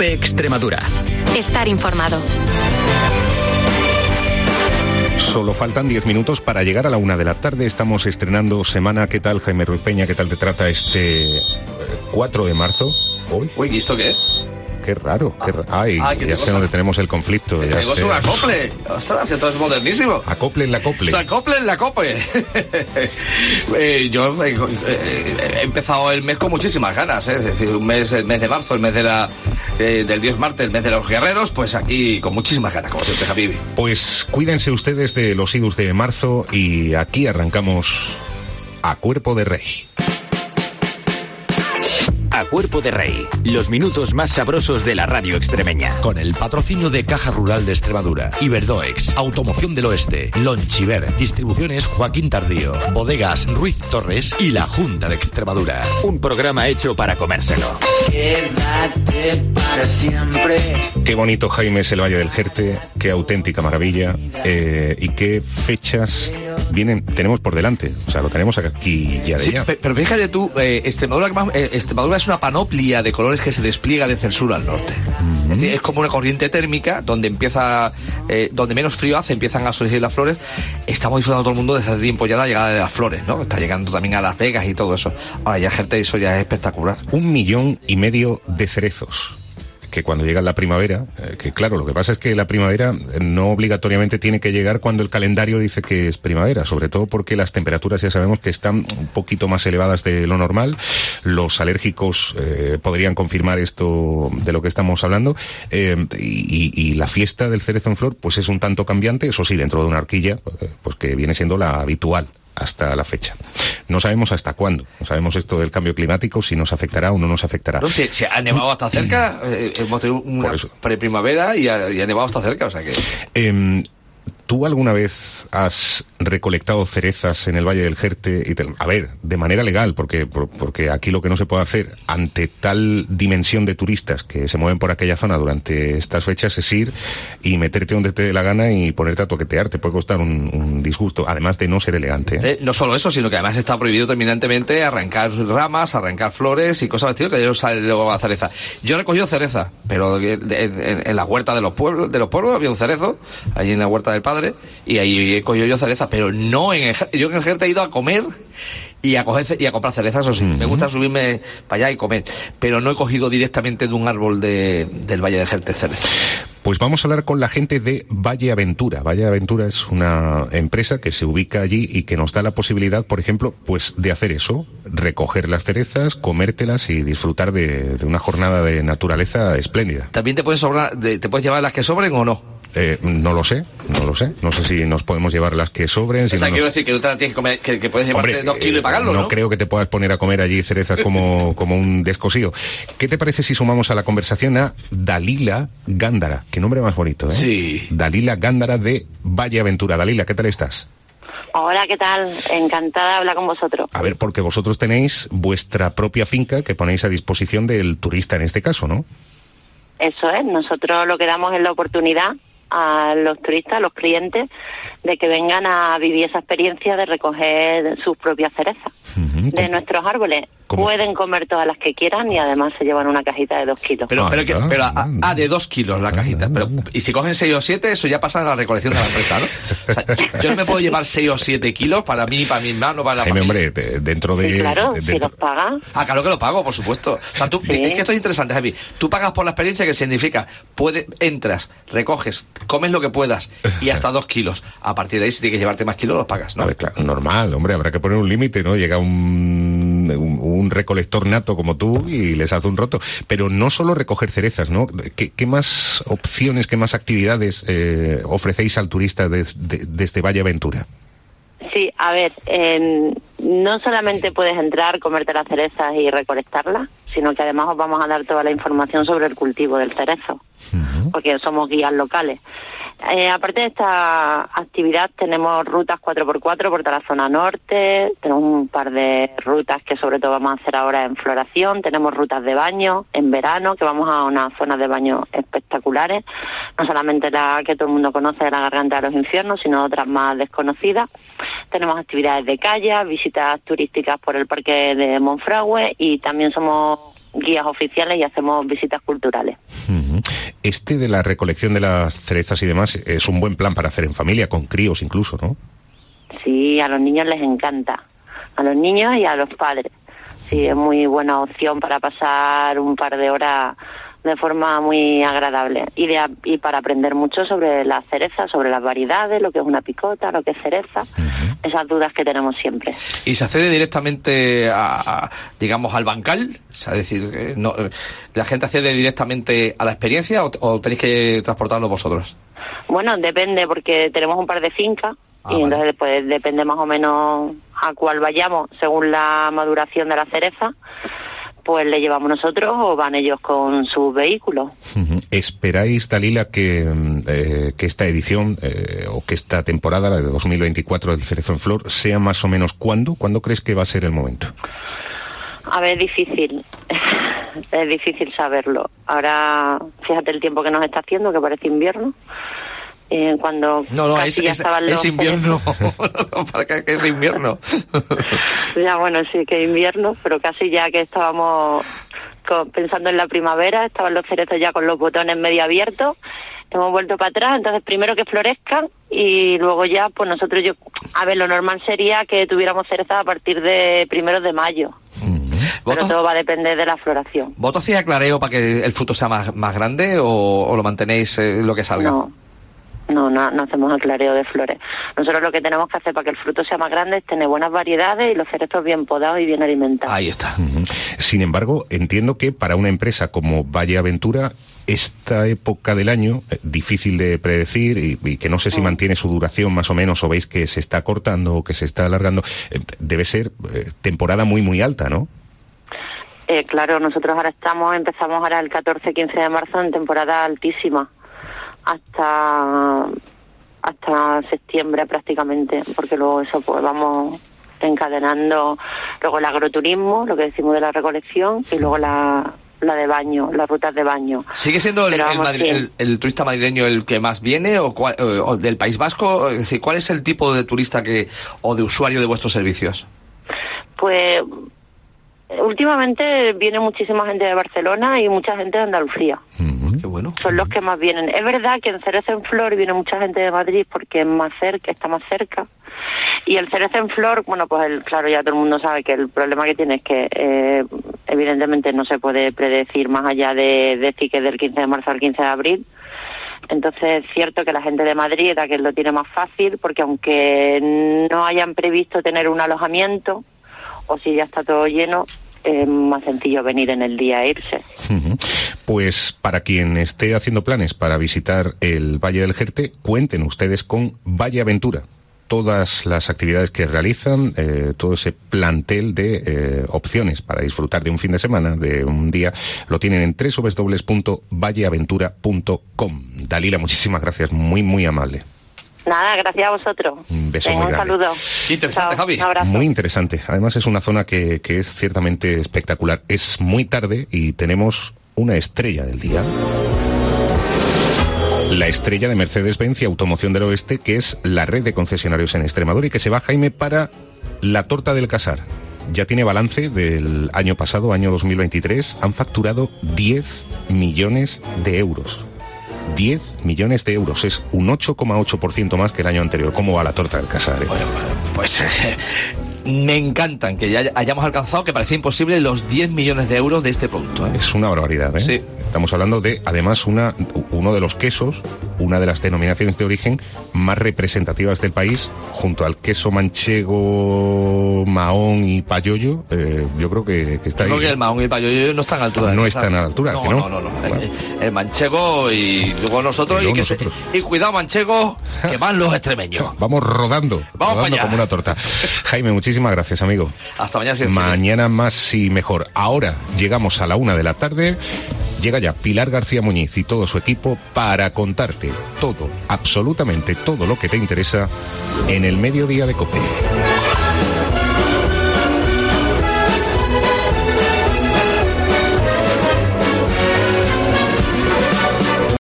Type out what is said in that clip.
COPE Extremadura. Estar informado. Solo faltan 10 minutos para llegar a la 1 de la tarde. Estamos estrenando semana. ¿Qué tal, Jaime Ruiz Peña? ¿Qué tal te trata este 4 de marzo? Uy, ¿y esto qué es? Qué raro. Ay, ya sé dónde tenemos el conflicto. Tenemos un acople. Ostras, esto es modernísimo. Acople en la acople. Se acople en la acople. Yo he empezado el mes con muchísimas ganas, ¿eh? Es decir, el mes de marzo, el mes del dios Marte, el mes de los guerreros, pues aquí con muchísimas ganas, como siempre, Javi. Pues cuídense ustedes de los idus de marzo y aquí arrancamos a Cuerpo de Rey. A Cuerpo de Rey, los minutos más sabrosos de la radio extremeña. Con el patrocinio de Caja Rural de Extremadura, Iberdoex, Automoción del Oeste, Lonchiver, Distribuciones Joaquín Tardío, Bodegas Ruiz Torres y la Junta de Extremadura. Un programa hecho para comérselo. Quédate para siempre. Qué bonito, Jaime, es el Valle del Jerte, qué auténtica maravilla, y qué fechas tenemos por delante. O sea, lo tenemos aquí ya de ya. Pero fíjate tú, Extremadura es una panoplia de colores que se despliega de sur al norte. Es decir, es como una corriente térmica donde donde menos frío hace, empiezan a surgir las flores. Estamos disfrutando todo el mundo desde hace tiempo ya la llegada de las flores, ¿no? Está llegando también a Las Vegas y todo eso. Ahora ya, gente, eso ya es espectacular. 1,5 millones de cerezos. Que cuando llega la primavera, que claro, lo que pasa es que la primavera no obligatoriamente tiene que llegar cuando el calendario dice que es primavera, sobre todo porque las temperaturas ya sabemos que están un poquito más elevadas de lo normal. Los alérgicos podrían confirmar esto de lo que estamos hablando, y la fiesta del cerezo en flor pues es un tanto cambiante, eso sí, dentro de una horquilla, pues que viene siendo la habitual hasta la fecha. No sabemos hasta cuándo, no sabemos esto del cambio climático, si nos afectará o no nos afectará. No, si ha nevado hasta cerca, hemos tenido una preprimavera y ha nevado hasta cerca, o sea que... ¿Tú alguna vez has recolectado cerezas en el Valle del Jerte? A ver, de manera legal, porque aquí lo que no se puede hacer ante tal dimensión de turistas que se mueven por aquella zona durante estas fechas es ir y meterte donde te dé la gana y ponerte a toquetear. Te puede costar un disgusto, además de no ser elegante. No solo eso, sino que además está prohibido terminantemente arrancar ramas, arrancar flores y cosas de estilo, que ellos salen luego a la cereza. Yo he recogido cereza, pero en la huerta de los pueblos había un cerezo, allí en la huerta del padre, y ahí he cogido yo cereza, pero no yo en el Jerte he ido a comer y a comprar cerezas, eso sí, me gusta subirme para allá y comer, pero no he cogido directamente de un árbol del Valle del Jerte cereza. Pues vamos a hablar con la gente de Valle Aventura. Valle Aventura es una empresa que se ubica allí y que nos da la posibilidad, por ejemplo, pues de hacer eso, recoger las cerezas, comértelas y disfrutar de una jornada de naturaleza espléndida. ¿También te puedes llevar las que sobren o no? No lo sé. No sé si nos podemos llevar las que sobren. O sea, quiero decir que no te las tienes que comer, que puedes llevarte 2 kilos y pagarlo, ¿no? No creo que te puedas poner a comer allí cerezas como un descosío. ¿Qué te parece si sumamos a la conversación a Dalila Gándara? Qué nombre más bonito, ¿eh? Sí. Dalila Gándara de Valle Aventura. Dalila, ¿qué tal estás? Hola, ¿qué tal? Encantada de hablar con vosotros. A ver, porque vosotros tenéis vuestra propia finca que ponéis a disposición del turista en este caso, ¿no? Eso es, nosotros lo que damos es la oportunidad a los turistas, a los clientes, de que vengan a vivir esa experiencia de recoger sus propias cerezas de nuestros árboles. ¿Cómo? Pueden comer todas las que quieran y además se llevan una cajita de 2 kilos. Pero de 2 kilos la cajita. Y si cogen 6 o 7, eso ya pasa a la recolección de la empresa, ¿no? O sea, yo no me puedo llevar 6 o 7 kilos para mí, para mi hermano, para la familia. Hombre, dentro de... Sí, claro, si los pagas. Claro que lo pago, por supuesto. O sea, es que esto es interesante, Javi. Tú pagas por la experiencia, que significa, entras, recoges, comes lo que puedas y hasta 2 kilos. A partir de ahí, si tienes que llevarte más kilos, los pagas, ¿no? A ver, claro, normal, hombre, habrá que poner un límite, ¿no? Llega un recolector nato como tú y les hace un roto. Pero no solo recoger cerezas, ¿no? ¿Qué más opciones, qué más actividades ofrecéis al turista desde Valle Aventura? Sí, a ver, no solamente puedes entrar, comerte las cerezas y recolectarlas, sino que además os vamos a dar toda la información sobre el cultivo del cerezo, porque somos guías locales. Aparte de esta actividad, tenemos rutas 4x4 por toda la zona norte, tenemos un par de rutas que sobre todo vamos a hacer ahora en floración, tenemos rutas de baño en verano, que vamos a unas zonas de baño espectaculares, no solamente la que todo el mundo conoce de la Garganta de los Infiernos, sino otras más desconocidas. Tenemos actividades de kayak, visitas turísticas por el parque de Monfragüe y también somos guías oficiales y hacemos visitas culturales. Este de la recolección de las cerezas y demás es un buen plan para hacer en familia, con críos incluso, ¿no? Sí, a los niños les encanta, a los niños y a los padres. Sí, es muy buena opción para pasar un par de horas de forma muy agradable y para aprender mucho sobre las cerezas, sobre las variedades, lo que es una picota, lo que es cereza, esas dudas que tenemos siempre. ¿Y se accede directamente digamos, al bancal? O sea, es decir, ¿la gente accede directamente a la experiencia o tenéis que transportarlo vosotros? Bueno, depende, porque tenemos un par de fincas y vale. Entonces pues depende más o menos a cuál vayamos según la maduración de la cereza. Pues le llevamos nosotros o van ellos con sus vehículos. ¿Esperáis, Dalila, que esta edición o que esta temporada, la de 2024 del Cerezo en Flor, sea más o menos cuándo? ¿Cuándo crees que va a ser el momento? A ver, difícil. Es difícil saberlo. Ahora, fíjate el tiempo que nos está haciendo, que parece invierno. Cuando es invierno. ¿Para qué es invierno? Ya, bueno, sí que es invierno, pero casi ya que estábamos pensando en la primavera, estaban los cerezos ya con los botones medio abiertos, hemos vuelto para atrás, entonces primero que florezcan y luego ya, pues nosotros lo normal sería que tuviéramos cerezas a partir de 1 de mayo. Pero todo va a depender de la floración. ¿Vosotros hacéis aclareo para que el fruto sea más grande o lo mantenéis lo que salga? No hacemos aclareo de flores. Nosotros lo que tenemos que hacer para que el fruto sea más grande es tener buenas variedades y los cerezos bien podados y bien alimentados. Ahí está. Sin embargo, entiendo que para una empresa como Valle Aventura, esta época del año, difícil de predecir y que no sé si mantiene su duración más o menos o veis que se está cortando o que se está alargando, debe ser temporada muy, muy alta, ¿no? Claro, nosotros empezamos ahora el 14-15 de marzo en temporada altísima. Hasta septiembre prácticamente, porque luego eso pues vamos encadenando, luego el agroturismo, lo que decimos de la recolección, y luego la de baño, las rutas de baño. ¿Sigue siendo el turista madrileño el que más viene o del País Vasco? Es decir, ¿cuál es el tipo de turista o de usuario de vuestros servicios? Pues últimamente viene muchísima gente de Barcelona y mucha gente de Andalucía. Qué bueno. Son los que más vienen. Es verdad que en Cerezo en Flor viene mucha gente de Madrid porque es más cerca, está más cerca. Y el Cerezo en Flor, bueno, pues claro, ya todo el mundo sabe que el problema que tiene es que evidentemente no se puede predecir más allá de decir que es del 15 de marzo al 15 de abril. Entonces es cierto que la gente de Madrid es que lo tiene más fácil porque aunque no hayan previsto tener un alojamiento o si ya está todo lleno, es más sencillo venir en el día e irse. Pues para quien esté haciendo planes para visitar el Valle del Jerte, cuenten ustedes con Valle Aventura. Todas las actividades que realizan, todo ese plantel de opciones para disfrutar de un fin de semana, de un día, lo tienen en www.valleaventura.com. Dalila, muchísimas gracias, muy, muy amable. Nada, gracias a vosotros. Un beso muy grande. Un saludo. Interesante, Javi. Un abrazo. Muy interesante. Además es una zona que es ciertamente espectacular. Es muy tarde y tenemos una estrella del día. La estrella de Mercedes-Benz y Automoción del Oeste, que es la red de concesionarios en Extremadura y que se va, Jaime, para la torta del Casar. Ya tiene balance del año pasado, año 2023. Han facturado 10 millones de euros. 10 millones de euros, es un 8,8% más que el año anterior. ¿Cómo va la torta del Casar? Bueno, pues me encantan que ya hayamos alcanzado, que parecía imposible, los 10 millones de euros de este producto. Es una barbaridad, ¿eh? Sí. Estamos hablando de, además, uno de los quesos, una de las denominaciones de origen más representativas del país, junto al queso manchego, mahón y payollo. Yo creo que está ahí. Creo que el mahón y el payollo no están a la altura. No están a la altura, no, ¿que no? No. Bueno. El manchego y luego nosotros. Y cuidado, manchego, que van los extremeños. Vamos rodando como una torta. Jaime, muchísimas gracias, amigo. Hasta mañana. Mañana más y mejor. Ahora llegamos a la 1 de la tarde. Llega ya Pilar García Muñiz y todo su equipo para contarte todo, absolutamente todo lo que te interesa en el mediodía de COPE.